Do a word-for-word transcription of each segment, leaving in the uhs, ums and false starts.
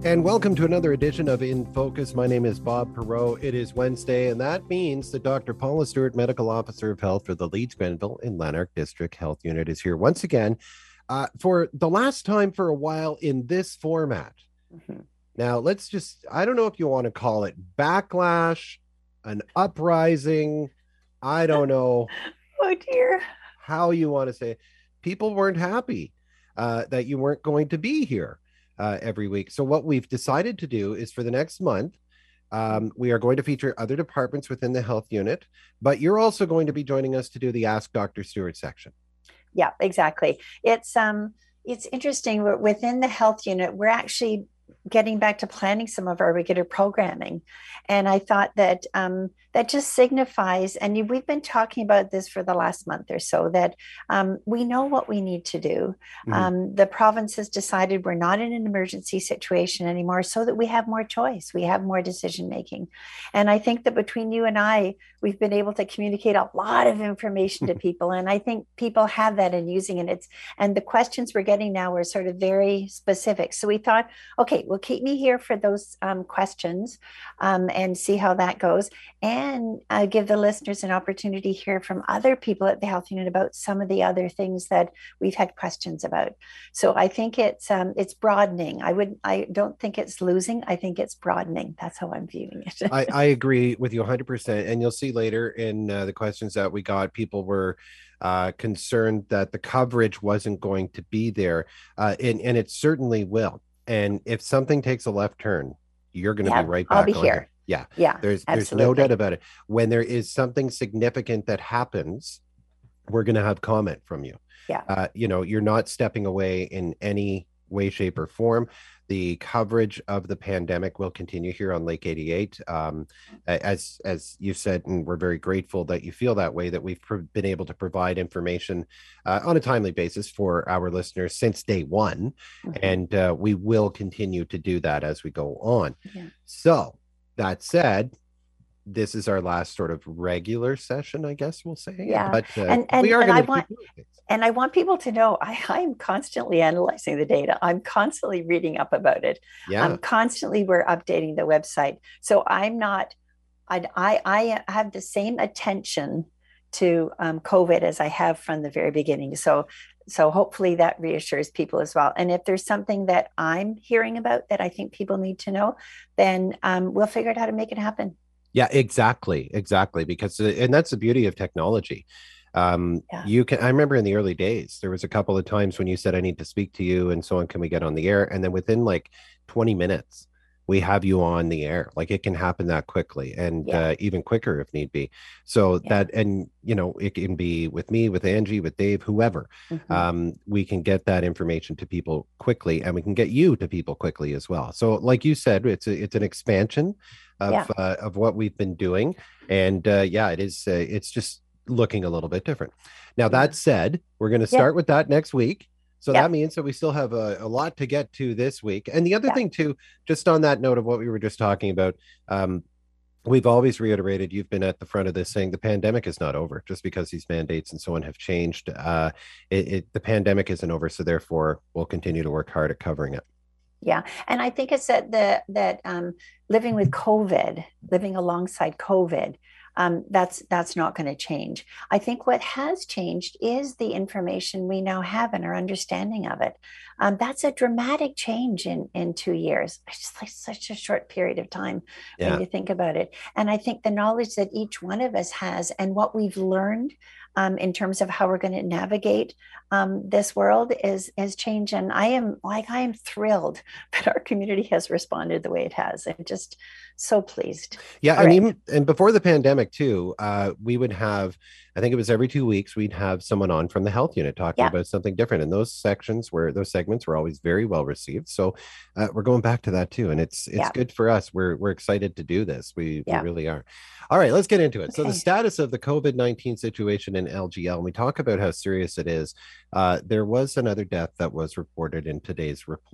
And welcome to another edition of In Focus. My name is Bob Perot. It is Wednesday, and that means that Doctor Paula Stewart, Medical Officer of Health for the Leeds Grenville and Lanark District Health Unit, is here once again uh, for the last time for a while in this format. Mm-hmm. Now, let's just, I don't know if you want to call it backlash, an uprising. I don't know. Oh, dear. How you want to say it. People weren't happy uh, that you weren't going to be here. Uh, every week. So what we've decided to do is for the next month, um, we are going to feature other departments within the health unit, but you're also going to be joining us to do the Ask Doctor Stewart section. Yeah, exactly. It's um, it's interesting. We're, within the health unit, we're actually getting back to planning some of our regular programming. And I thought that um, that just signifies, and we've been talking about this for the last month or so, that um, we know what we need to do. Mm-hmm. Um, the province has decided we're not in an emergency situation anymore, so that we have more choice, we have more decision making. And I think that between you and I, we've been able to communicate a lot of information to people. And I think people have that in using it. It's, and the questions we're getting now are sort of very specific. So we thought, okay, well, keep me here for those um, questions um, and see how that goes. And uh, give the listeners an opportunity to hear from other people at the health unit about some of the other things that we've had questions about. So I think it's um, it's broadening. I would I don't think it's losing. I think it's broadening. That's how I'm viewing it. I, I agree with you one hundred percent. And you'll see later in uh, the questions that we got, people were uh, concerned that the coverage wasn't going to be there. Uh, and, and it certainly will. And if something takes a left turn, you're going to yeah, be right back. I'll be here. here. Yeah. Yeah. There's absolutely. there's no doubt about it. When there is something significant that happens, we're going to have comment from you. Yeah. Uh, you know, you're not stepping away in any way, shape, or form. The coverage of the pandemic will continue here on Lake eighty-eight. Um, as as you said, and we're very grateful that you feel that way, that we've pr- been able to provide information uh, on a timely basis for our listeners since day one. Mm-hmm. And uh, we will continue to do that as we go on. Yeah. So that said, this is our last sort of regular session, I guess we'll say. Yeah. But uh, and, and, we are and I going want, to and I want people to know I, I'm constantly analyzing the data. I'm constantly reading up about it. Yeah. I'm constantly, we're updating the website. So I'm not, I, I, I have the same attention to um, COVID as I have from the very beginning. So So hopefully that reassures people as well. And if there's something that I'm hearing about that I think people need to know, then um, we'll figure out how to make it happen. Yeah, exactly. Exactly. Because, and that's the beauty of technology. Um, yeah. You can, I remember in the early days, there was a couple of times when you said, I need to speak to you and so on, can we get on the air? And then within like twenty minutes, we have you on the air. Like it can happen that quickly and yeah. uh, even quicker if need be. So yeah. that, and you know, it can be with me, with Angie, with Dave, whoever. Mm-hmm. Um, we can get that information to people quickly, and we can get you to people quickly as well. So like you said, it's a, it's an expansion of, yeah. uh, of what we've been doing. And uh, yeah, it is, uh, it's just looking a little bit different. Now, that said, we're going to start yeah. with that next week. So yeah. that means that we still have a, a lot to get to this week. And the other yeah. thing too, just on that note of what we were just talking about, um, we've always reiterated, you've been at the front of this saying the pandemic is not over just because these mandates and so on have changed. Uh, it, it, the pandemic isn't over. So therefore we'll continue to work hard at covering it. Yeah. And I think it's that the, that um, living with COVID, living alongside COVID, Um, that's that's not going to change. I think what has changed is the information we now have and our understanding of it. Um, that's a dramatic change in in two years. It's just like such a short period of time yeah. when you think about it. And I think the knowledge that each one of us has and what we've learned um, in terms of how we're going to navigate um, this world is is change. And I am like I am thrilled that our community has responded the way it has. I'm just so pleased. Yeah, All and right. even and before the pandemic too, uh, we would have, I think it was every two weeks, we'd have someone on from the health unit talking Yeah. about something different. And those sections were those segments were always very well received. So uh, we're going back to that too, and it's it's Yeah. good for us. We're we're excited to do this. We Yeah. we really are. All right, let's get into it. Okay. So the status of the COVID nineteen situation in L G L. And we talk about how serious it is. Uh, there was another death that was reported in today's report.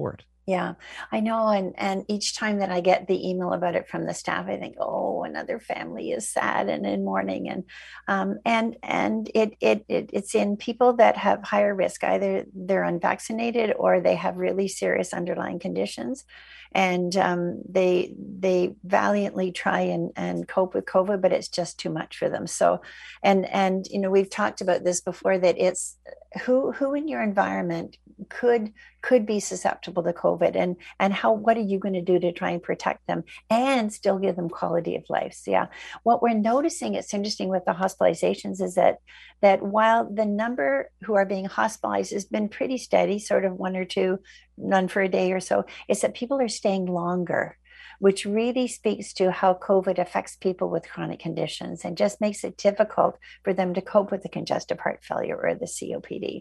Yeah, I know. And and each time that I get the email about it from the staff, I think, oh, another family is sad and in mourning. And um, and and it, it it it's in people that have higher risk. Either they're unvaccinated or they have really serious underlying conditions. And um, they they valiantly try and, and cope with COVID, but it's just too much for them. So, and and you know, we've talked about this before, that it's who who in your environment could could be susceptible to COVID, and and how, what are you going to do to try and protect them and still give them quality of life? So yeah, what we're noticing, it's interesting with the hospitalizations, is that that while the number who are being hospitalized has been pretty steady, sort of one or two, none for a day or so, it's that people are staying longer, which really speaks to how COVID affects people with chronic conditions and just makes it difficult for them to cope with the congestive heart failure or the C O P D.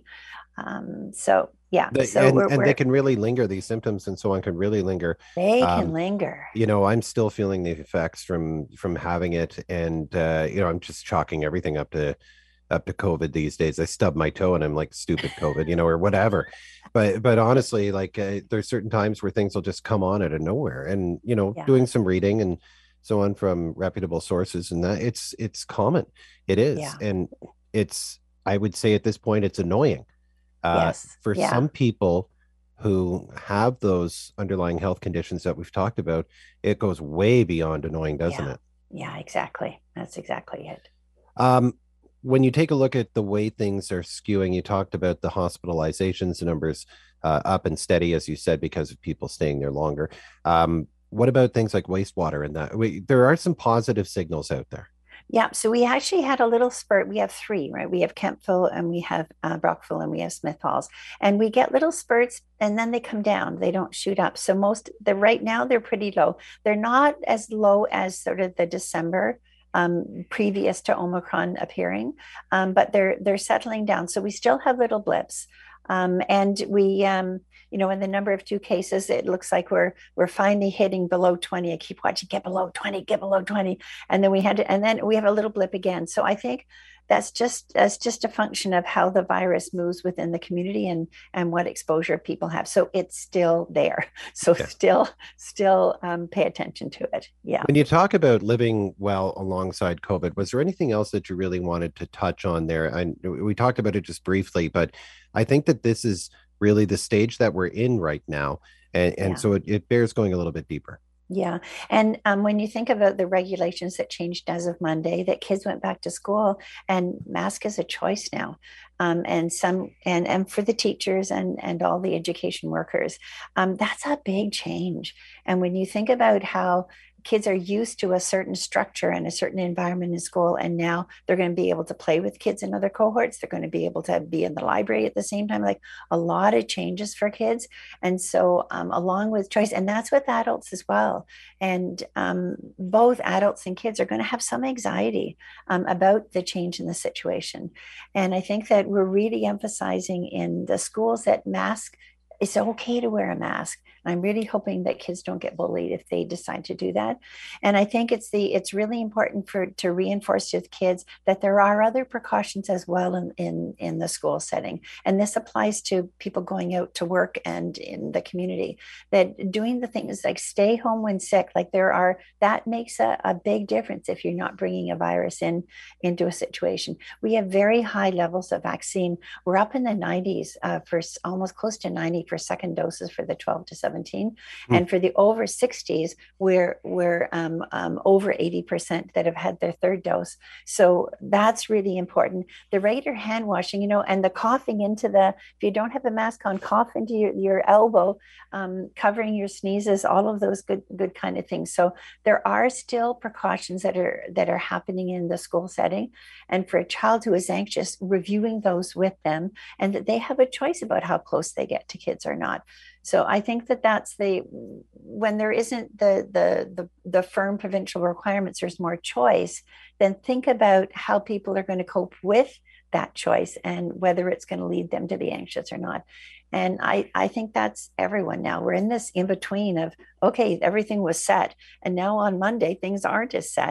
Um, so yeah, They, so and we're, and they we're can really linger. These symptoms and so on can really linger. they can Um, linger. you know, I'm still feeling the effects from from having it, and uh, you know, I'm just chalking everything up to up to COVID these days. I stub my toe and I'm like, stupid COVID, you know, or whatever. But but honestly, like uh, there's certain times where things will just come on out of nowhere, and you know, Yeah, doing some reading and so on from reputable sources, and that it's it's common. It is, yeah, and it's, I would say at this point, it's annoying uh, yes, for yeah, some people who have those underlying health conditions that we've talked about. It goes way beyond annoying, doesn't yeah, it? yeah, exactly. That's exactly it. Um, when you take a look at the way things are skewing, you talked about the hospitalizations numbers uh, up and steady, as you said, because of people staying there longer. Um, what about things like wastewater and that? We, there are some positive signals out there. Yeah, so we actually had a little spurt. We have three, right? We have Kempville and we have uh, Brockville and we have Smith Falls, and we get little spurts and then they come down. They don't shoot up. So most the right now they're pretty low. They're not as low as sort of the December um, previous to Omicron appearing, um, but they're they're settling down. So we still have little blips, um, and we. Um, you know, in the number of two cases, it looks like we're we're finally hitting below twenty. I keep watching, get below twenty, get below twenty, and then we had to, and then we have a little blip again. So I think that's just that's just a function of how the virus moves within the community, and and what exposure people have. So it's still there. So Yeah. still still um, pay attention to it. Yeah. When you talk about living well alongside COVID, was there anything else that you really wanted to touch on there? And we talked about it just briefly, but I think that this is really the stage that we're in right now. And, and Yeah. so it, it bears going a little bit deeper. Yeah. And um, when you think about the regulations that changed as of Monday, that kids went back to school and mask is a choice now. Um, and some and and for the teachers and and all the education workers, um, that's a big change. And when you think about how kids are used to a certain structure and a certain environment in school, and now they're going to be able to play with kids in other cohorts, they're going to be able to be in the library at the same time, like a lot of changes for kids. And so um, along with choice, and that's with adults as well, and um, both adults and kids are going to have some anxiety um, about the change in the situation. And I think that we're really emphasizing in the schools that mask, it's okay to wear a mask. I'm really hoping that kids don't get bullied if they decide to do that. And I think it's the it's really important for to reinforce with kids that there are other precautions as well in in, in the school setting. And this applies to people going out to work and in the community. That doing the things like stay home when sick, like there are that makes a, a big difference if you're not bringing a virus in into a situation. We have very high levels of vaccine. We're up in the nineties uh, for almost close to ninety for second doses for the twelve to seventeen. Hmm. And for the over sixties, we're, we're um, um, over eighty percent that have had their third dose. So that's really important. The regular hand washing, you know, and the coughing into the, if you don't have a mask on, cough into your, your elbow, um, covering your sneezes, all of those good, good kind of things. So there are still precautions that are, that are happening in the school setting. And for a child who is anxious, reviewing those with them, and that they have a choice about how close they get to kids or not. So I think that that's the when there isn't the the the, the firm provincial requirements, there's more choice. Then think about how people are going to cope with that choice and whether it's going to lead them to be anxious or not. And I, I think that's everyone now. We're in this in between of, okay, everything was set. And now on Monday, things aren't as set.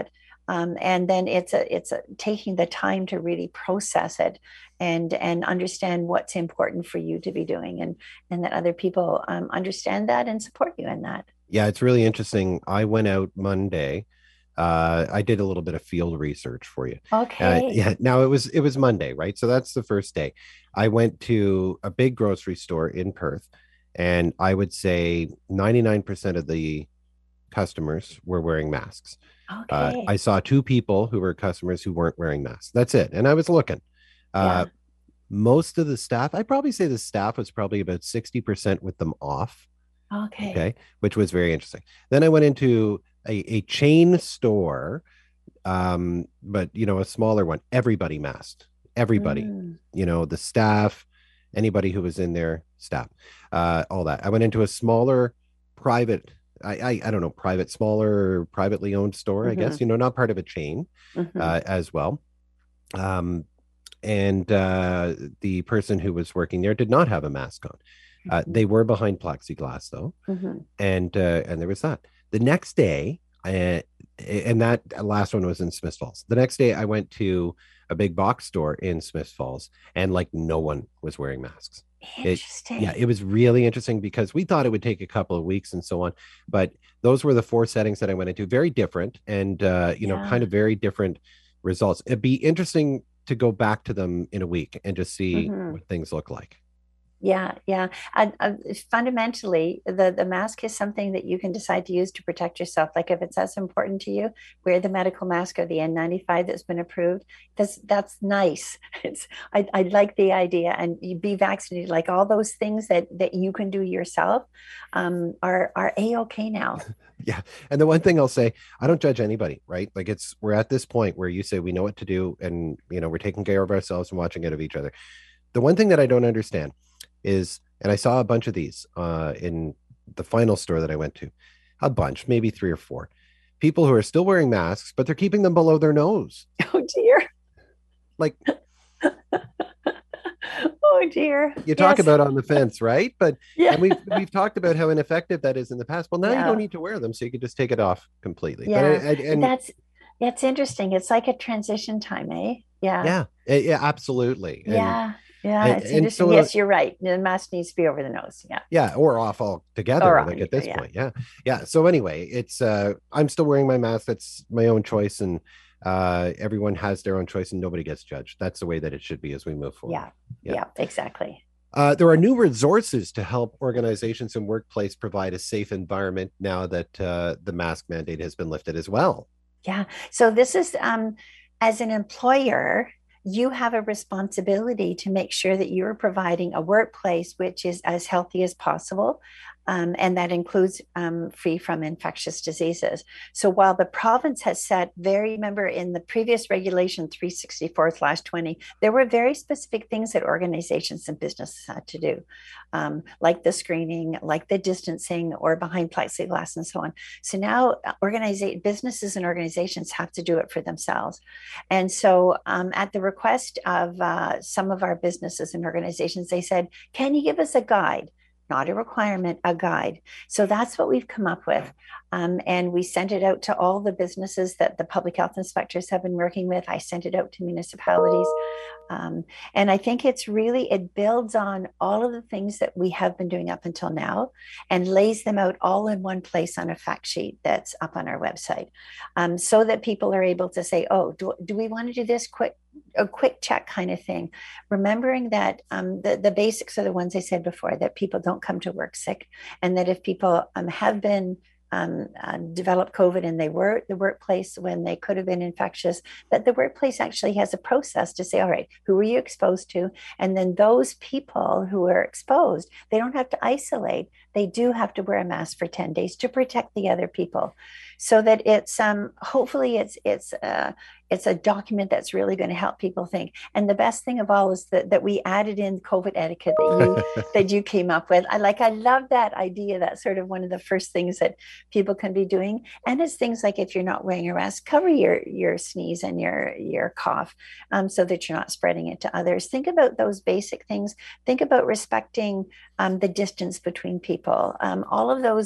Um, and then it's a it's a, taking the time to really process it and and understand what's important for you to be doing, and and that other people um, understand that and support you in that. Yeah, it's really interesting. I went out Monday. Uh, I did a little bit of field research for you. Uh, Okay. yeah, now it was it was Monday, right? So that's the first day. I went to a big grocery store in Perth, and I would say ninety-nine percent of the customers were wearing masks. Uh, I Okay. saw two people who were customers who weren't wearing masks. That's it. And I was looking. Uh, Yeah. most of the staff, I'd probably say the staff was probably about sixty percent with them off. Okay. Okay. Which was very interesting. Then I went into a, a chain store, um, but, you know, a smaller one, everybody masked, everybody, Mm. you know, the staff, anybody who was in there, staff, uh, all that. I went into a smaller private, I, I, I don't know, private, smaller, privately owned store, I Hmm. guess, you know, not part of a chain, Hmm. uh, as well. Um, and uh, the person who was working there did not have a mask on. Uh, Hmm. they were behind plexiglass though, Hmm. and uh, and there was that. The next day, uh, and that last one was in Smith Falls. The next day, I went to a big box store in Smith Falls, and like no one was wearing masks. It, yeah, Interesting. it was really interesting because we thought it would take a couple of weeks and so on, but those were the four settings that I went into. Very different, and uh, you know, kind Yeah. of very different results. It'd be interesting to go back to them in a week and just see Hmm. what things look like. Yeah, yeah. And uh, fundamentally, the the mask is something that you can decide to use to protect yourself. Like if it's as important to you, wear the medical mask or the N ninety-five that's been approved. That's that's nice. It's I I like the idea, and you be vaccinated. Like all those things that that you can do yourself, um, are are a okay now. Yeah. And the one thing I'll say, I don't judge anybody, right? Like it's we're at this point where you say we know what to do and you know, we're taking care of ourselves and watching out of each other. The one thing that I don't understand is, and I saw a bunch of these uh in the final store that I went to, a bunch, maybe three or four people who are still wearing masks, but they're keeping them below their nose. Oh dear. Like Oh dear. you talk Yes. about on the fence, right? But Yeah. and we've we've talked about how ineffective that is in the past. Well, now you don't Yeah. need to wear them, so you can just take it off completely. But I, Yeah. I and That's it's interesting. It's like a transition time, eh? Yeah. yeah, eh, yeah, absolutely. And Yeah, yeah, and, it's and interesting. so uh, Yes, you're right. The mask needs to be over the nose. Yeah. yeah, or off Or altogether, on like you. at this Yeah. point. Yeah. Yeah. So anyway, it's uh I'm still wearing my mask. That's my own choice. And uh everyone has their own choice and nobody gets judged. That's the way that it should be as we move forward. Yeah. Yeah. Yeah, exactly. Uh, there are new resources to help organizations and workplace provide a safe environment now that uh, the mask mandate has been lifted as well. Yeah. So this is um as an employer, you have a responsibility to make sure that you're providing a workplace which is as healthy as possible. Um, and that includes um, free from infectious diseases. So while the province has set very, remember in the previous regulation three sixty-four slash twenty, there were very specific things that organizations and businesses had to do, um, like the screening, like the distancing, or behind plexiglass and so on. So now organiza- businesses and organizations have to do it for themselves. And so, um, at the request of uh, some of our businesses and organizations, they said, can you give us a guide? Not a requirement, a guide. So that's what we've come up with. Um, and we sent it out to all the businesses that the public health inspectors have been working with. I sent it out to municipalities. Um, and I think it's really, it builds on all of the things that we have been doing up until now and lays them out all in one place on a fact sheet that's up on our website, um, so that people are able to say, oh, do, do we want to do this quick? A quick check kind of thing, remembering that um, the, the basics are the ones I said before, that people don't come to work sick, and that if people um, have been um, uh, developed COVID and they were at the workplace when they could have been infectious, that the workplace actually has a process to say, all right, who were you exposed to? And then those people who are exposed, they don't have to isolate. They do have to wear a mask for ten days to protect the other people, so that it's um, hopefully it's it's uh, it's a document that's really going to help people think. And the best thing of all is that, that we added in COVID etiquette that you that you came up with. I like I love that idea. That's sort of one of the first things that people can be doing. And it's things like, if you're not wearing a mask, cover your your sneeze and your your cough, um, so that you're not spreading it to others. Think about those basic things. Think about respecting um, the distance between people. Um, all of those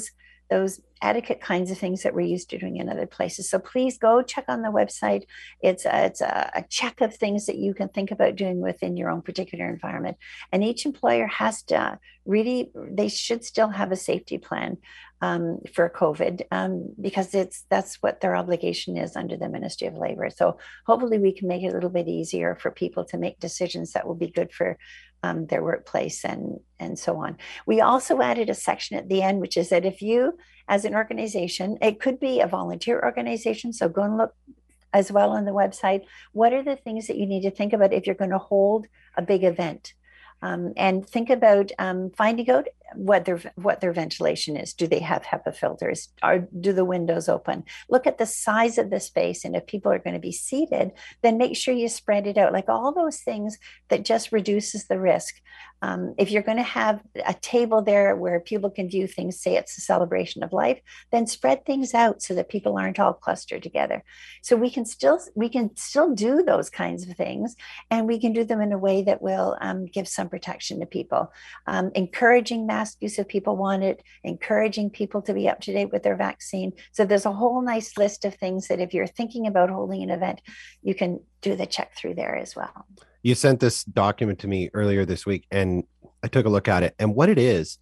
those etiquette kinds of things that we're used to doing in other places. So please go check on the website. It's a, it's a, a check of things that you can think about doing within your own particular environment. And each employer has to really, they should still have a safety plan um, for COVID um, because it's that's what their obligation is under the Ministry of Labor. So hopefully we can make it a little bit easier for people to make decisions that will be good for um, their workplace and and so on. We also added a section at the end, which is that if you, as an organization, it could be a volunteer organization, so go and look as well on the website. What are the things that you need to think about if you're going to hold a big event? Um, and think about um, finding out what their what their ventilation is. Do they have HEPA filters? Or do the windows open? Look at the size of the space, and if people are going to be seated, then make sure you spread it out. Like all those things that just reduces the risk. Um, if you're going to have a table there where people can view things, say it's a celebration of life, then spread things out so that people aren't all clustered together. So we can still we can still do those kinds of things, and we can do them in a way that will um, give some protection to people. Um, encouraging mask use if people want it, encouraging people to be up to date with their vaccine. So there's a whole nice list of things that if you're thinking about holding an event, you can do the check through there as well. You sent this document to me earlier this week, and I took a look at it. And what it is,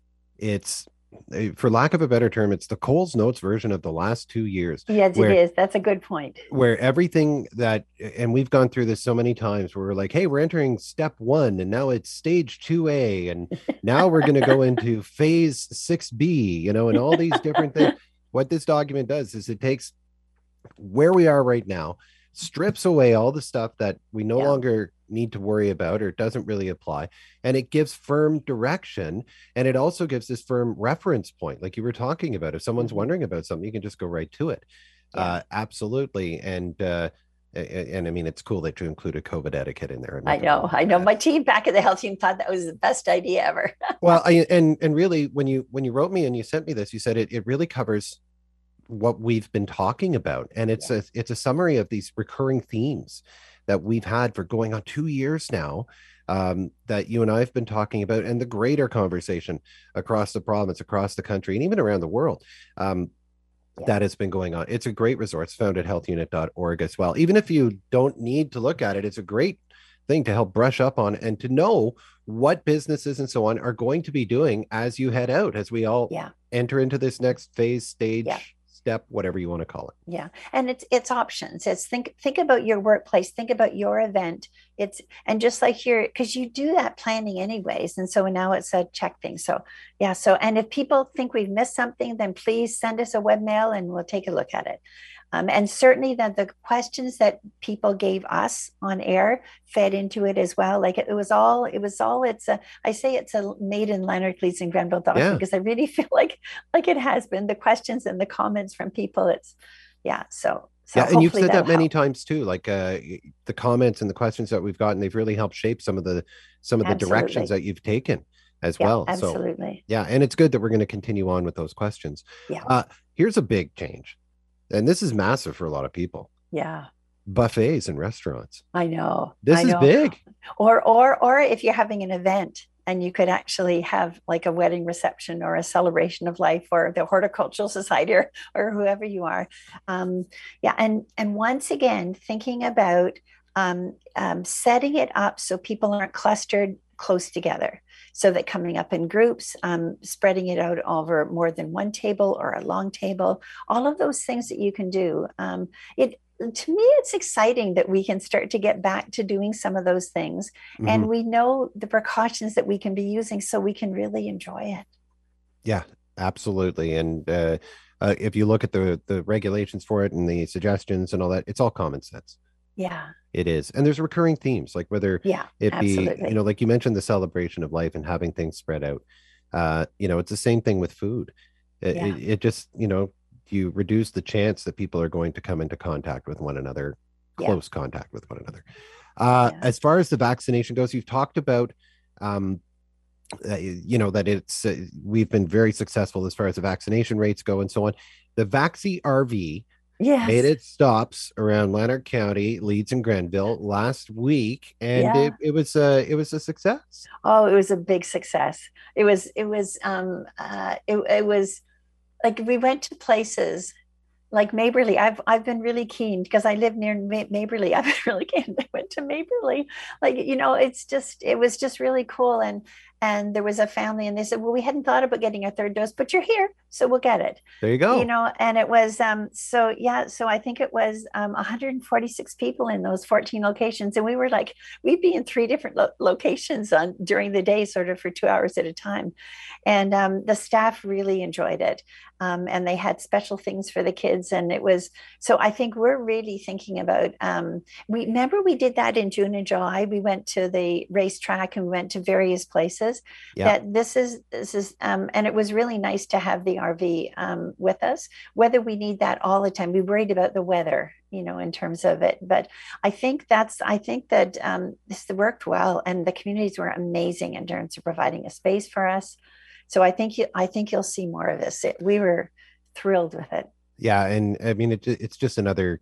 it's, for lack of a better term, it's the Coles Notes version of the last two years. Yes, where, it is. That's a good point. Where everything that, and we've gone through this so many times, where we're like, hey, we're entering step one, and now it's stage two A, and now we're going to go into phase six B, you know, and all these different things. What this document does is it takes where we are right now, strips away all the stuff that we no yeah. longer need to worry about or doesn't really apply, and it gives firm direction, and it also gives this firm reference point, like you were talking about. If someone's mm-hmm. wondering about something, you can just go right to it. Yeah. Uh, absolutely. And uh and, and I mean, it's cool that you included COVID etiquette in there. I know, I know. My team back at the health team thought that was the best idea ever. Well, I, and and really, when you when you wrote me and you sent me this, you said it it really covers what we've been talking about, and it's yeah. a it's a summary of these recurring themes that we've had for going on two years now, um, that you and I have been talking about, and the greater conversation across the province, across the country, and even around the world, um, yeah. that has been going on. It's a great resource found at health unit dot org as well. Even if you don't need to look at it, it's a great thing to help brush up on and to know what businesses and so on are going to be doing as you head out, as we all yeah. enter into this next phase, stage, yeah. step, whatever you want to call it. Yeah. And it's it's options. It's think think about your workplace, think about your event. It's and just like here, because you do that planning anyways. And so now it's a check thing. So yeah. So and if people think we've missed something, then please send us a webmail and we'll take a look at it. Um, and certainly that the questions that people gave us on air fed into it as well. Like it, it was all, it was all, it's a, I say it's a made in Leonard Gleason and Grenville document, yeah. because I really feel like, like it has been the questions and the comments from people. It's yeah. So, so yeah. And you've said that many help. times too, like uh, the comments and the questions that we've gotten, they've really helped shape some of the, some of the absolutely. directions that you've taken as yeah, well. Absolutely. So, yeah. And it's good that we're going to continue on with those questions. Yeah. Uh, here's a big change. And this is massive for a lot of people. Yeah. Buffets and restaurants. I know. This I is know. big. Or, or, or if you're having an event and you could actually have like a wedding reception or a celebration of life or the horticultural society or, or whoever you are. Um, yeah. And, and once again, thinking about um, um, setting it up so people aren't clustered close together, so that coming up in groups, um, spreading it out over more than one table or a long table, all of those things that you can do. Um, it to me, it's exciting that we can start to get back to doing some of those things, mm-hmm. and we know the precautions that we can be using, so we can really enjoy it. Yeah, absolutely. And uh, uh, if you look at the the regulations for it and the suggestions and all that, it's all common sense. Yeah, it is. And there's recurring themes, like whether yeah, it absolutely. be, you know, like you mentioned, the celebration of life and having things spread out. Uh, you know, it's the same thing with food. It, yeah. it, it just, you know, you reduce the chance that people are going to come into contact with one another, close yeah. contact with one another. Uh, yeah. As far as the vaccination goes, you've talked about, um, uh, you know, that it's, uh, we've been very successful as far as the vaccination rates go and so on. The Vaxi R V yes. made its stops around Lanark County, Leeds and Grenville last week, and yeah. it, it was a it was a success. Oh, it was a big success. It was it was um uh it, it was like we went to places like Maberly. I've I've been really keen because I live near Ma- Maberly. I've been really keen. I went to Maberly. Like, you know, it's just it was just really cool. And and there was a family and they said, well, we hadn't thought about getting a third dose, but you're here, so we'll get it. There you You go. know, and it was um so yeah, so I think it was um one hundred forty-six people in those fourteen locations. And we were like, we'd be in three different lo- locations on during the day, sort of for two hours at a time. And um, the staff really enjoyed it. Um, and they had special things for the kids. And it was, so I think we're really thinking about, um, we remember we did that in June and July. We went to the racetrack and we went to various places Yeah. that this is, this is, um, and it was really nice to have the R V um, with us, whether we need that all the time. We worried about the weather, you know, in terms of it. But I think that's, I think that um, this worked well and the communities were amazing in terms of providing a space for us. So I think you, I think you'll see more of this. It, we were thrilled with it. Yeah. And I mean, it, it's just another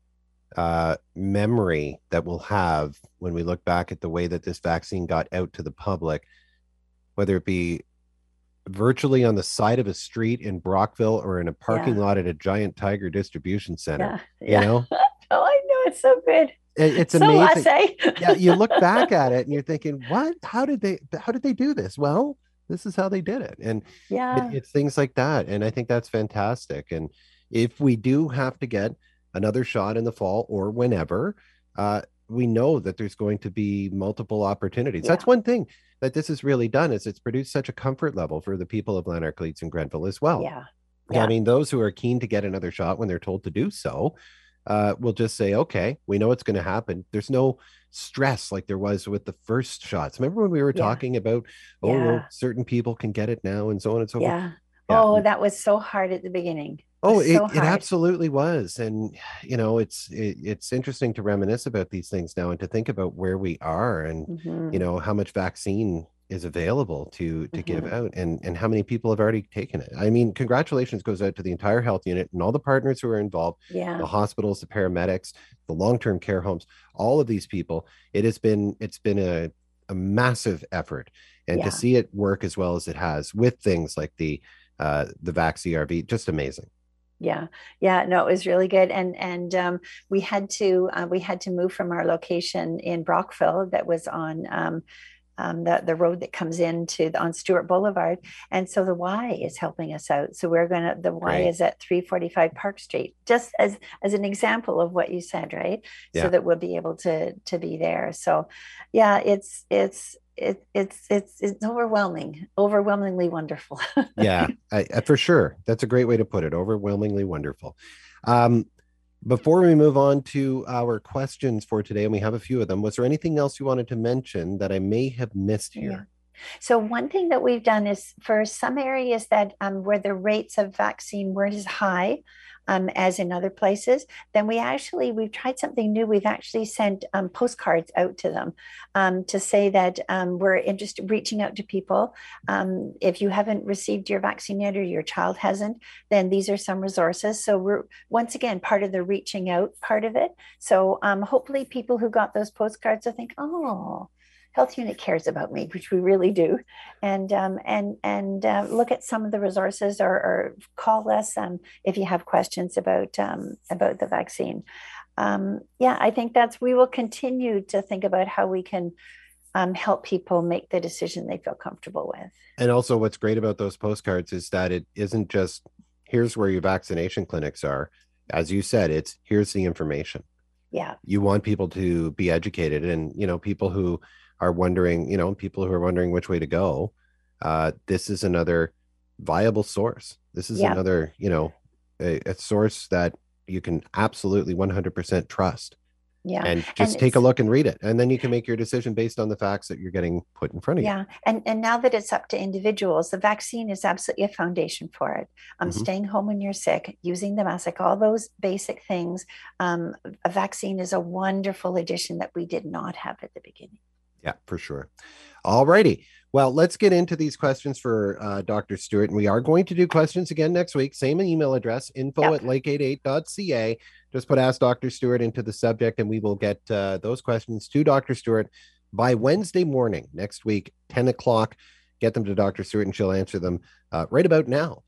uh, memory that we'll have when we look back at the way that this vaccine got out to the public, whether it be virtually on the side of a street in Brockville or in a parking Yeah, lot at a giant Tiger distribution center. yeah, You yeah. know, Oh, I know it's so good, it, it's so amazing. latte. Yeah, you look back at it and you're thinking, what? How did they? How did they do this? Well, this is how they did it, and it, Yeah, it's things like that, and I think that's fantastic. And if we do have to get another shot in the fall or whenever, uh, we know that there's going to be multiple opportunities. That's yeah, one thing that this has really done is it's produced such a comfort level for the people of Lanark, Leeds, and Grenville as well. yeah, Yeah, I yeah, mean, those who are keen to get another shot when they're told to do so, uh, will just say, okay, we know it's going to happen. There's no stress like there was with the first shots. Remember when we were yeah, talking about, oh, well, yeah, certain people can get it now and so on and so forth? yeah. Yeah. Oh, that was so hard at the beginning. It Oh, was it, so it hard. absolutely was. And, you know, it's it, it's interesting to reminisce about these things now and to think about where we are and, you Hmm. know, how much vaccine is available to to give Hmm. out and and how many people have already taken it. I mean, congratulations goes out to the entire health unit and all the partners who are involved, the Yeah, hospitals, the paramedics, the long-term care homes, all of these people. It has been it's been a a massive effort. And to yeah. see it work as well as it has with things like the uh the Vax C R V, just amazing. Yeah, yeah, no, it was really good, and and um, we had to uh, we had to move from our location in Brockville that was on um, um, the the road that comes into the, on Stewart Boulevard, and so the Y is helping us out. So we're gonna the Y Great. is at three forty-five Park Street, just as as an example of what you said, right? So Yeah. that we'll be able to to be there. So, yeah, it's it's it, it's it's it's overwhelming, overwhelmingly wonderful. Yeah, I, I- for sure. That's a great way to put it. Overwhelmingly wonderful. Um, before we move on to our questions for today, and we have a few of them, was there anything else you wanted to mention that I may have missed Yeah. here? So one thing that we've done is for some areas that um, where the rates of vaccine weren't as high um, as in other places, then we actually we've tried something new. We've actually sent um, postcards out to them um, to say that um, we're interested reaching out to people. Um, if you haven't received your vaccine yet or your child hasn't, then these are some resources. So we're once again part of the reaching out part of it. So um, hopefully people who got those postcards will think, oh, health unit cares about me, which we really do, and um, and and uh, look at some of the resources or, or call us um, if you have questions about um, about the vaccine. Um, yeah, I think that's we will continue to think about how we can um, help people make the decision they feel comfortable with. And also, what's great about those postcards is that it isn't just here's where your vaccination clinics are. As you said, it's here's the information. Yeah, You want people to be educated, and you know, people who are wondering, you know, people who are wondering which way to go. Uh, this is another viable source. This is yeah, another, you know, a, a source that you can absolutely one hundred percent trust. yeah, And and just take a it's look and read it, and then you can make your decision based on the facts that you're getting put in front of you. yeah, and and now that it's up to individuals, the vaccine is absolutely a foundation for it. Um, Mhm. staying home when you're sick, using the mask, like all those basic things. Um, a vaccine is a wonderful addition that we did not have at the beginning. Yeah, for sure. All righty. Well, let's get into these questions for uh, Doctor Stewart. And we are going to do questions again next week. Same email address, info Yep. at lake eighty-eight dot c a. Just put Ask Doctor Stewart into the subject, and we will get uh, those questions to Doctor Stewart by Wednesday morning next week, ten o'clock. Get them to Doctor Stewart, and she'll answer them uh, right about now.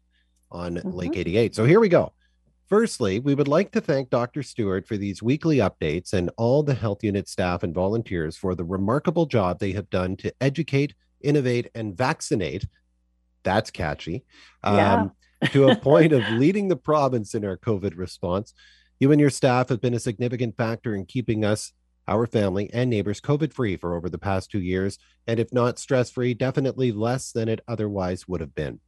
on Mm-hmm. Lake eighty-eight. So here we go. Firstly, we would like to thank Doctor Stewart for these weekly updates and all the health unit staff and volunteers for the remarkable job they have done to educate, innovate, and vaccinate. That's catchy. Yeah. Um, to a point of leading the province in our COVID response. You and your staff have been a significant factor in keeping us, our family, and neighbors COVID free for over the past two years. And if not stress free, definitely less than it otherwise would have been.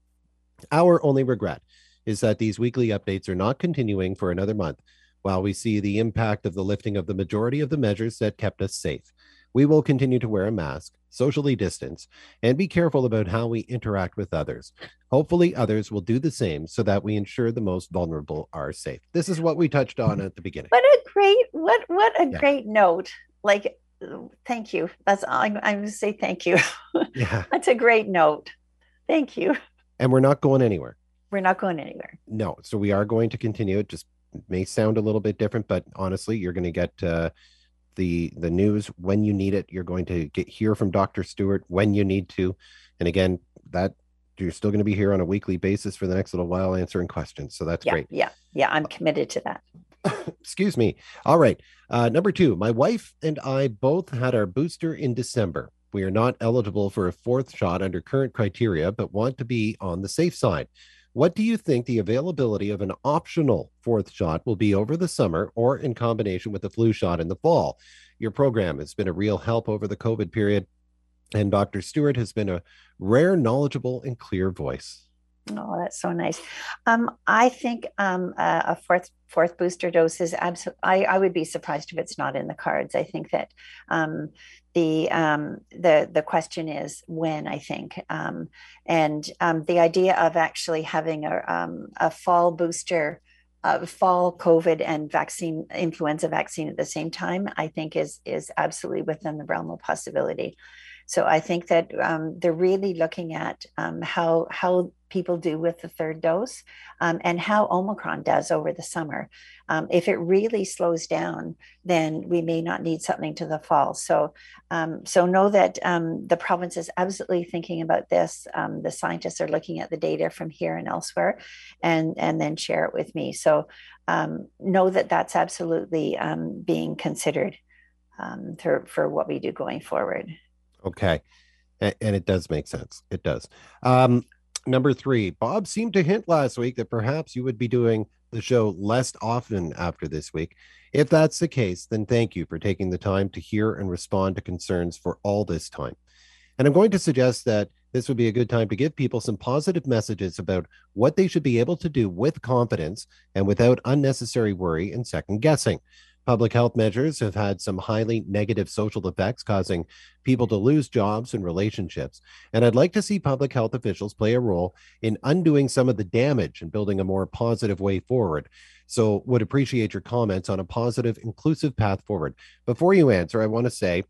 Our only regret is that these weekly updates are not continuing for another month while we see the impact of the lifting of the majority of the measures that kept us safe. We will continue to wear a mask, socially distance, and be careful about how we interact with others. Hopefully, others will do the same so that we ensure the most vulnerable are safe. This is what we touched on at the beginning. What a great, what what a Yeah. great note. Like, thank you. That's I'm I'm going to say thank you. Yeah. That's a great note. Thank you. And we're not going anywhere. We're not going anywhere. No. So we are going to continue. It just may sound a little bit different, but honestly, you're going to get uh, the the news when you need it. You're going to get hear from Doctor Stewart when you need to. And again, that you're still going to be here on a weekly basis for the next little while answering questions. So that's Yeah, great. yeah, yeah. I'm committed to that. Excuse me. All right. Uh, number two, my wife and I both had our booster in December. We are not eligible for a fourth shot under current criteria, but want to be on the safe side. What do you think the availability of an optional fourth shot will be over the summer or in combination with the flu shot in the fall? Your program has been a real help over the COVID period, and Doctor Stewart has been a rare, knowledgeable, and clear voice. Oh, that's so nice. Um, I think um, a, a fourth fourth booster dose is absolutely. I, I would be surprised if it's not in the cards. I think that um, the um, the the question is when. I think, um, and um, the idea of actually having a um, a fall booster. Uh, fall COVID and vaccine, influenza vaccine at the same time, I think is is absolutely within the realm of possibility. So I think that um, they're really looking at um, how how people do with the third dose um, and how Omicron does over the summer. Um, if it really slows down, then we may not need something to the fall. So um, so know that um, the province is absolutely thinking about this. Um, the scientists are looking at the data from here and elsewhere, and and then share it with me. So um, know that that's absolutely um, being considered um, for for what we do going forward. Okay. And, and it does make sense. It does. Um, number three, Bob seemed to hint last week that perhaps you would be doing the show less often after this week. If that's the case, then thank you for taking the time to hear and respond to concerns for all this time. And I'm going to suggest that this would be a good time to give people some positive messages about what they should be able to do with confidence and without unnecessary worry and second guessing. Public health measures have had some highly negative social effects, causing people to lose jobs and relationships. And I'd like to see public health officials play a role in undoing some of the damage and building a more positive way forward. So would appreciate your comments on a positive, inclusive path forward. Before you answer, I want to say,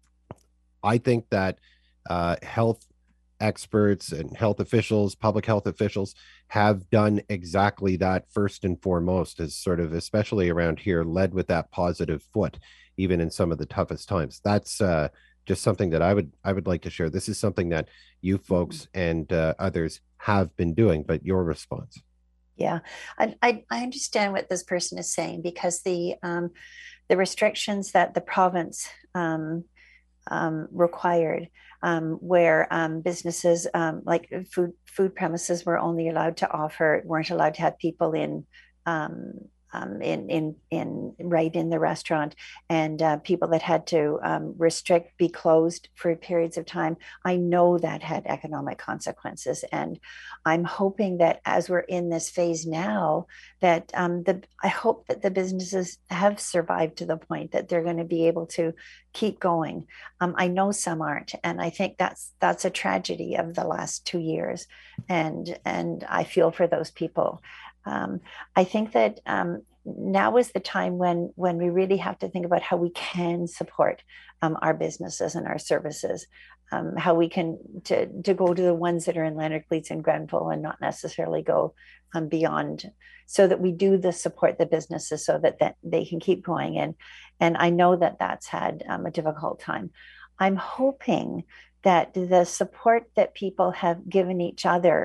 I think that uh, health experts and health officials, public health officials have done exactly that first and foremost, is sort of, especially around here, led with that positive foot, even in some of the toughest times. That's uh, just something that I would I would like to share. This is something that you folks and uh, others have been doing, but your response. Yeah, I, I, I understand what this person is saying because the um, the restrictions that the province um, um, required, um, where um, businesses um, like food food premises were only allowed to offer, weren't allowed to have people in um, um, in in in right in the restaurant, and uh, people that had to um, restrict, be closed for periods of time. I know that had economic consequences, and I'm hoping that as we're in this phase now, that um, the I hope that the businesses have survived to the point that they're going to be able to keep going. Um, I know some aren't, and I think that's that's a tragedy of the last two years, and and I feel for those people. Um, I think that um, now is the time when when we really have to think about how we can support um, our businesses and our services, um, how we can to to go to the ones that are in Leonard Cleats and Grenville and not necessarily go um, beyond, so that we do the support the businesses so that, that they can keep going. And and I know that that's had um, a difficult time. I'm hoping that the support that people have given each other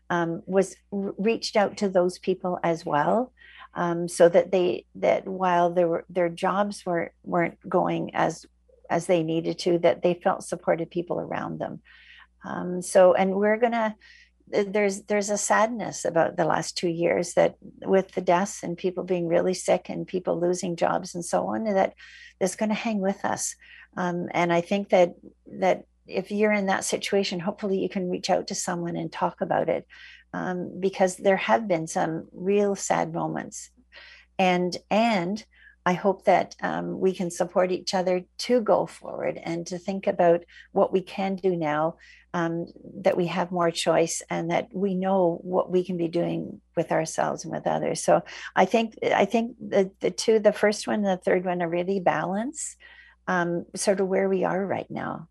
um, was r- reached out to those people as well, um, so that they that while there were, their jobs were weren't going as as they needed to, that they felt supported people around them. Um, so, and we're gonna there's there's a sadness about the last two years, that with the deaths and people being really sick and people losing jobs and so on, that that's going to hang with us. Um, and I think that that if you're in that situation, hopefully you can reach out to someone and talk about it, um, because there have been some real sad moments, and and I hope that um, we can support each other to go forward and to think about what we can do now, um, that we have more choice and that we know what we can be doing with ourselves and with others. So I think I think the, the two, the first one and the third one, are really balance, um, sort of where we are right now.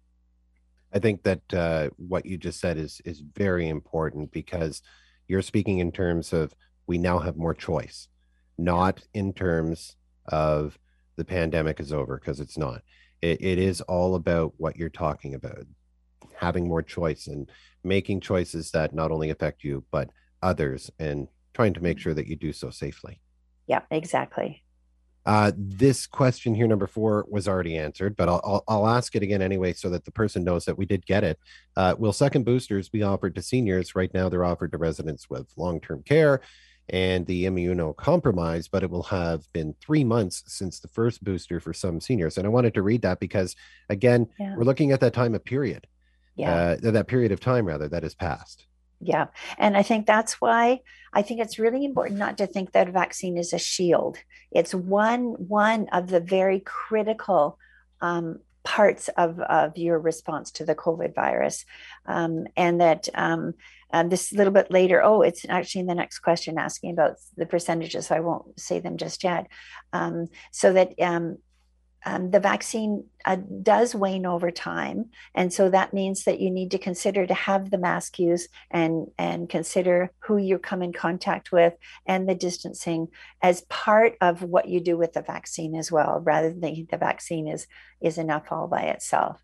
I think that uh, what you just said is is very important, because you're speaking in terms of we now have more choice, not in terms of the pandemic is over, because it's not. It, it is all about what you're talking about, having more choice and making choices that not only affect you but others, and trying to make sure that you do so safely. Yeah, exactly. Uh, this question here, number four, was already answered, but I'll, I'll, I'll ask it again anyway, so that the person knows that we did get it. Uh, will second boosters be offered to seniors? Right now, they're offered to residents with long-term care and the immunocompromised, but it will have been three months since the first booster for some seniors. And I wanted to read that because, again, yeah. we're looking at that time of period, yeah, uh, that period of time rather that has passed. Yeah. And I think that's why I think it's really important not to think that a vaccine is a shield. It's one one of the very critical um, parts of, of your response to the COVID virus. Um, and that um, uh, this little bit later, oh, it's actually in the next question asking about the percentages, so I won't say them just yet. Um, so that um, Um, the vaccine uh, does wane over time. And so that means that you need to consider to have the mask use, and, and consider who you come in contact with and the distancing as part of what you do with the vaccine as well, rather than thinking the vaccine is, is enough all by itself.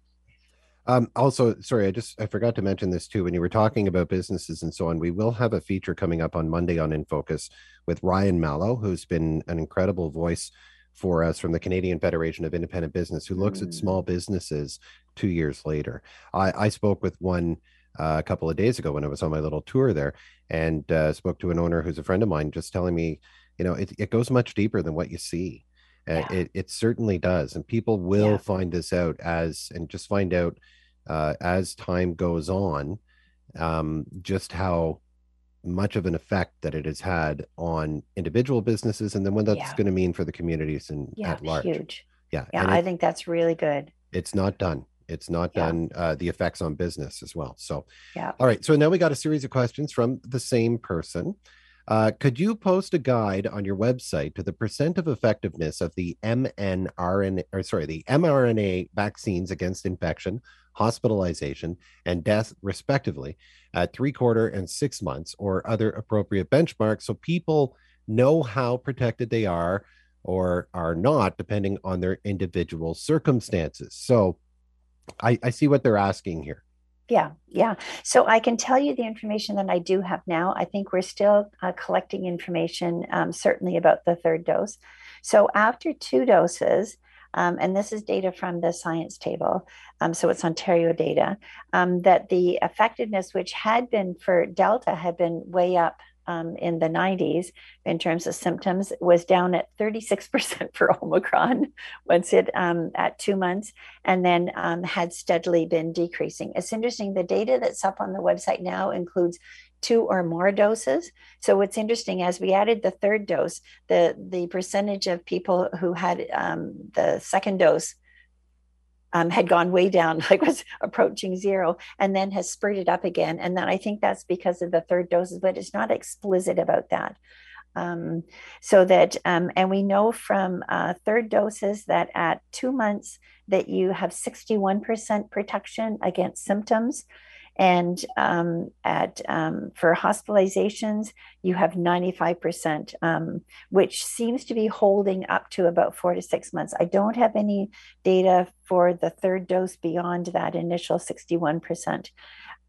Um, also, sorry, I just I forgot to mention this too. When you were talking about businesses and so on, we will have a feature coming up on Monday on In Focus with Ryan Mallow, who's been an incredible voice for us from the Canadian Federation of Independent Business, who looks mm. at small businesses two years later. I, I spoke with one uh, a couple of days ago when I was on my little tour there, and uh, spoke to an owner who's a friend of mine, just telling me, you know, it, it goes much deeper than what you see. Uh, yeah. it, it certainly does. And people will yeah. find this out as, and just find out uh, as time goes on, um, just how much of an effect that it has had on individual businesses, and then what that's yeah. going to mean for the communities and yeah, at large. Huge. Yeah. Yeah. I it, think that's really good. It's not done. It's not yeah. done. Uh, the effects on business as well. So, yeah. All right. So now we got a series of questions from the same person. Uh, could you post a guide on your website to the percent of effectiveness of the mRNA, or sorry, the mRNA vaccines against infection, hospitalization, and death, respectively, at three quarter and six months, or other appropriate benchmarks, so people know how protected they are or are not, depending on their individual circumstances? So I, I see what they're asking here. Yeah, yeah. So I can tell you the information that I do have now. I think we're still uh, collecting information, um, certainly about the third dose. So after two doses, um, and this is data from the science table, um, so it's Ontario data, um, that the effectiveness, which had been for Delta, had been way up um, in the nineties in terms of symptoms, was down at thirty-six percent for Omicron once it um, at two months, and then um, had steadily been decreasing. It's interesting, the data that's up on the website now includes two or more doses. So what's interesting, as we added the third dose, the, the percentage of people who had um, the second dose Um, had gone way down, like was approaching zero, and then has spurted up again. And then I think that's because of the third doses, but it's not explicit about that. Um, so that, um, and we know from uh, third doses that at two months that you have sixty-one percent protection against symptoms. And um, at um, for hospitalizations, you have ninety-five percent, um, which seems to be holding up to about four to six months. I don't have any data for the third dose beyond that initial sixty-one percent.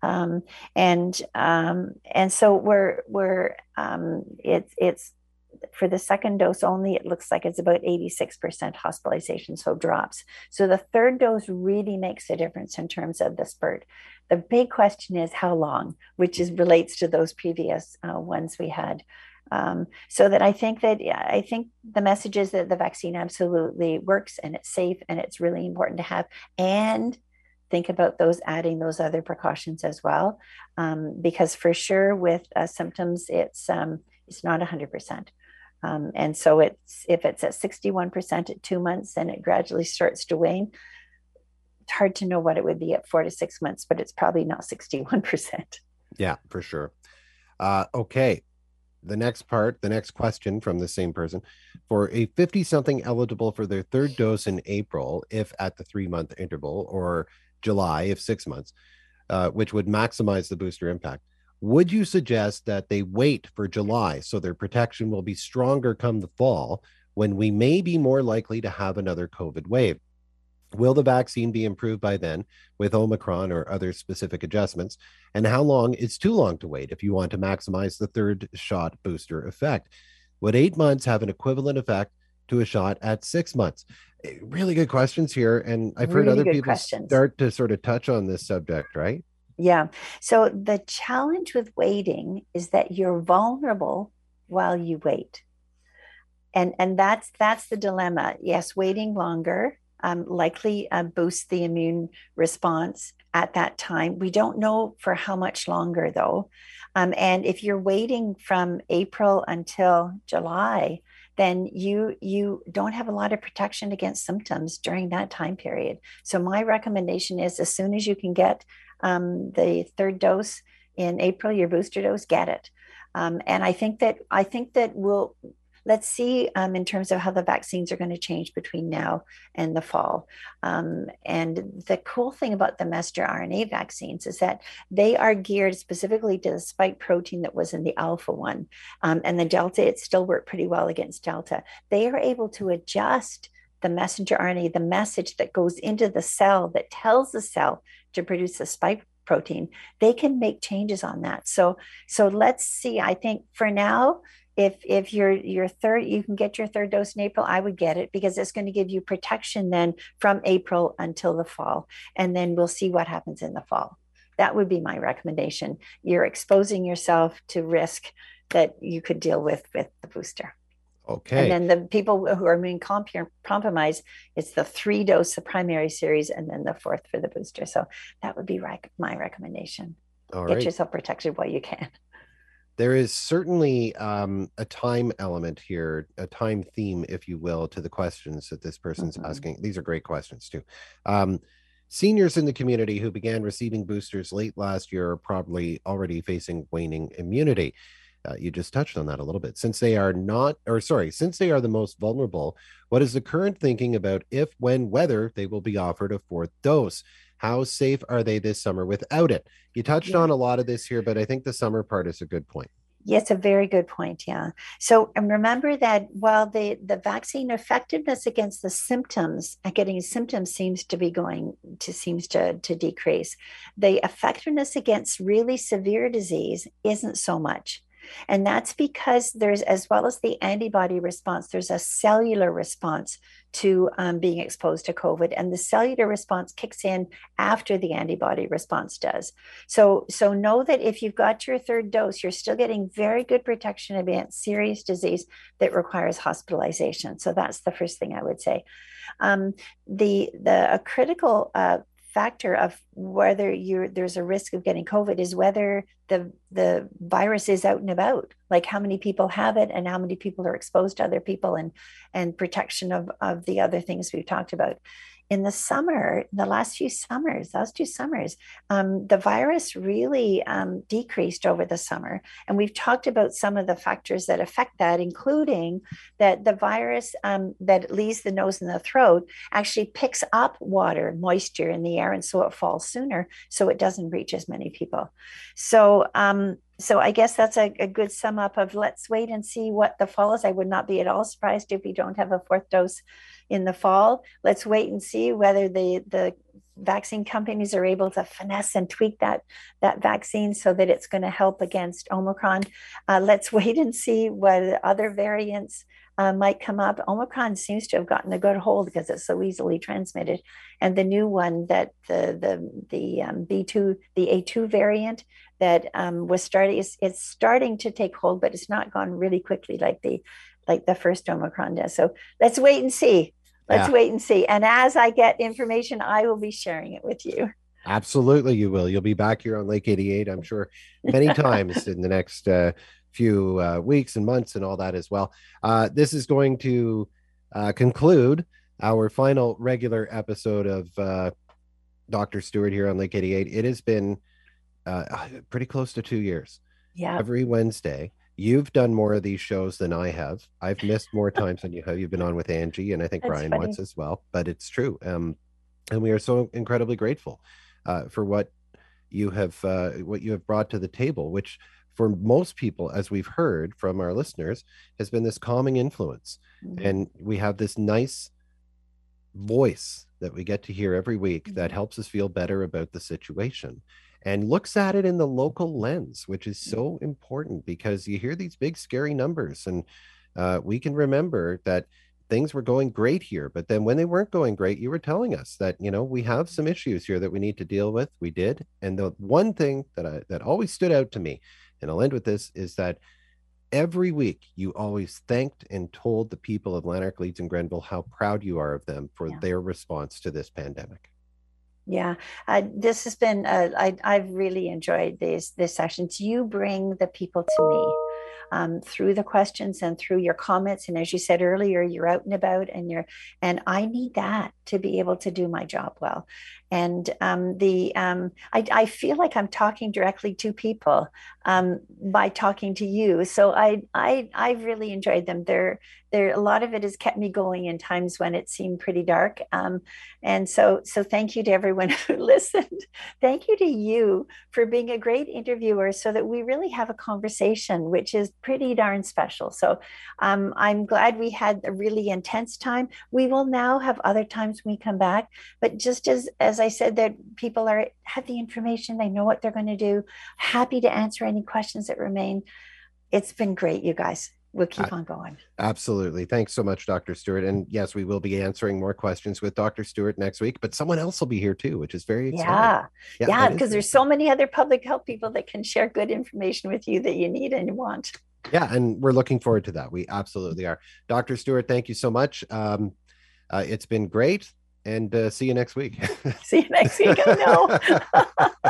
Um, and um, and so we're we're um, it's it's for the second dose only, it looks like it's about eighty-six percent hospitalization, so drops. So the third dose really makes a difference in terms of the spurt. The big question is how long, which is relates to those previous uh, ones we had. Um, so that I think that I think the message is that the vaccine absolutely works and it's safe and it's really important to have. And think about those adding those other precautions as well, um, because for sure with uh, symptoms, it's um, it's not one hundred percent. Um, and so it's if it's at sixty-one percent at two months and it gradually starts to wane, it's hard to know what it would be at four to six months, but it's probably not sixty-one percent. Yeah, for sure. Uh, okay. The next part, the next question from the same person: for a fifty something eligible for their third dose in April, if at the three month interval, or July, if six months, uh, which would maximize the booster impact, would you suggest that they wait for July so their protection will be stronger come the fall when we may be more likely to have another COVID wave? Will the vaccine be improved by then with Omicron or other specific adjustments? And how long is too long to wait if you want to maximize the third shot booster effect? Would eight months have an equivalent effect to a shot at six months? Really good questions here. And I've heard Really other good people questions. start to sort of touch on this subject, right? Yeah. So the challenge with waiting is that you're vulnerable while you wait. And and that's that's the dilemma. Yes, waiting longer um, likely uh, boosts the immune response at that time. We don't know for how much longer though. Um, and if you're waiting from April until July, then you you don't have a lot of protection against symptoms during that time period. So my recommendation is as soon as you can get um, the third dose in April, your booster dose, get it. Um, and I think that I think that we'll let's see um, in terms of how the vaccines are going to change between now and the fall. Um, and the cool thing about the messenger R N A vaccines is that they are geared specifically to the spike protein that was in the alpha one. Um, and the delta, it still worked pretty well against delta. They are able to adjust the messenger R N A, the message that goes into the cell that tells the cell to produce the spike protein. They can make changes on that. So, so let's see. I think for now, if if you're your third, you can get your third dose in April, I would get it because it's going to give you protection then from April until the fall. And then we'll see what happens in the fall. That would be my recommendation. You're exposing yourself to risk that you could deal with with the booster. Okay. And then the people who are immune compromised, it's the three dose, the primary series, and then the fourth for the booster. So that would be rec- my recommendation. All Get right. yourself protected while you can. There is certainly um, a time element here, a time theme, if you will, to the questions that this person's mm-hmm. asking. These are great questions, too. Um, seniors in the community who began receiving boosters late last year are probably already facing waning immunity. Uh, you just touched on that a little bit. Since they are not, or sorry, since they are the most vulnerable, what is the current thinking about if, when, whether they will be offered a fourth dose? How safe are they this summer without it? You touched yeah. on a lot of this here, but I think the summer part is a good point. Yes, a very good point. Yeah. So and remember that while the, the vaccine effectiveness against the symptoms, getting symptoms seems to be going to seems to, to decrease, the effectiveness against really severe disease isn't so much. And that's because there's, as well as the antibody response, there's a cellular response to um, being exposed to COVID. And the cellular response kicks in after the antibody response does. So, so know that if you've got your third dose, you're still getting very good protection against serious disease that requires hospitalization. So that's the first thing I would say. Um, the, the a critical uh, factor of whether you're there's a risk of getting COVID is whether the the virus is out and about, like how many people have it and how many people are exposed to other people, and and protection of of the other things we've talked about. In the summer, the last few summers, last two summers, um, the virus really um, decreased over the summer. And we've talked about some of the factors that affect that, including that the virus um, that leaves the nose and the throat actually picks up water, moisture in the air, and so it falls sooner, so it doesn't reach as many people. So um, so I guess that's a, a good sum up of let's wait and see what the fall is. I would not be at all surprised if we don't have a fourth dose in the fall. Let's wait and see whether the the vaccine companies are able to finesse and tweak that that vaccine so that it's going to help against Omicron. Uh, let's wait and see what other variants uh, might come up. Omicron seems to have gotten a good hold because it's so easily transmitted, and the new one that the the the um, B two, the A two variant that um, was starting, it's, it's starting to take hold, but it's not gone really quickly like the like the first Omicron does. So let's wait and see. Let's yeah. wait and see. And as I get information, I will be sharing it with you. Absolutely, you will. You'll be back here on Lake eighty-eight, I'm sure, many times in the next uh, few uh, weeks and months and all that as well. Uh, this is going to uh, conclude our final regular episode of uh, Doctor Stewart here on Lake eighty-eight. It has been uh, pretty close to two years. Yeah. Every Wednesday. You've done more of these shows than I have. I've missed more times than you have. You've been on with Angie, and I think That's Brian funny. once as well. But it's true, um, and we are so incredibly grateful uh, for what you have uh, what you have brought to the table, which for most people, as we've heard from our listeners, has been this calming influence. Mm-hmm. And we have this nice voice that we get to hear every week mm-hmm. that helps us feel better about the situation. And looks at it in the local lens, which is so important because you hear these big, scary numbers. And uh, we can remember that things were going great here. But then when they weren't going great, you were telling us that, you know, we have some issues here that we need to deal with. We did. And the one thing that I, that always stood out to me, and I'll end with this, is that every week you always thanked and told the people of Lanark, Leeds, and Grenville how proud you are of them for yeah. their response to this pandemic. Yeah, uh, this has been, uh, I, I've really enjoyed these, these sessions. You bring the people to me um, through the questions and through your comments. And as you said earlier, you're out and about and you're, and I need that to be able to do my job well. And um, the um, I, I feel like I'm talking directly to people um, by talking to you. So I I I've really enjoyed them. They're there. A lot of it has kept me going in times when it seemed pretty dark. Um, and so so thank you to everyone who listened. Thank you to you for being a great interviewer, so that we really have a conversation, which is pretty darn special. So um, I'm glad we had a really intense time. We will now have other times when we come back, but just as as I said, that people are have the information, they know what they're going to do. Happy to answer any questions that remain. It's been great, you guys. We'll keep uh, on going. Absolutely. Thanks so much, Doctor Stewart. And yes, we will be answering more questions with Doctor Stewart next week, but someone else will be here too, which is very exciting. Yeah, yeah, because yeah, there's so many other public health people that can share good information with you that you need and want. Yeah, and we're looking forward to that. We absolutely are. Doctor Stewart, thank you so much. Um, uh, it's been great. And uh, see you next week. See you next week. I know.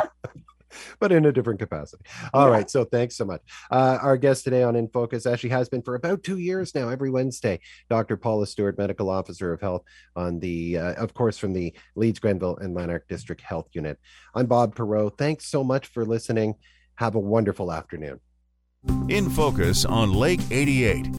But in a different capacity. All yeah. right. So thanks so much. Uh, our guest today on In Focus actually has been for about two years now, every Wednesday, Doctor Paula Stewart, Medical Officer of Health on the, uh, of course, from the Leeds, Grenville, and Lanark District Health Unit. I'm Bob Perreault. Thanks so much for listening. Have a wonderful afternoon. In Focus on Lake eighty-eight.